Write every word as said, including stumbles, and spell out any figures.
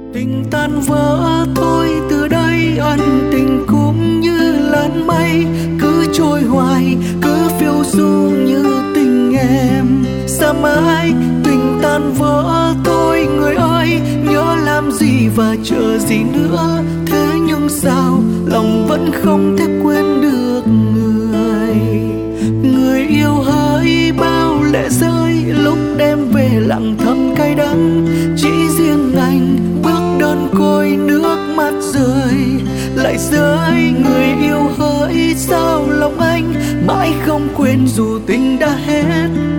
Tình tan vỡ thôi, từ đây ân tình cũng như làn mây, cứ trôi hoài, cứ phiêu du như tình em. Sao mãi tình tan vỡ thôi người ơi, nhớ làm gì và chờ gì nữa. Thế nhưng sao lòng vẫn không thể quên được người. Người yêu hỡi bao lệ rơi, lúc đem về lặng thầm cay đắng. Chỉ riêng anh bước đơn côi, nước mắt rơi lại rơi. Người yêu hỡi sao lòng anh mãi không quên dù tình đã hết.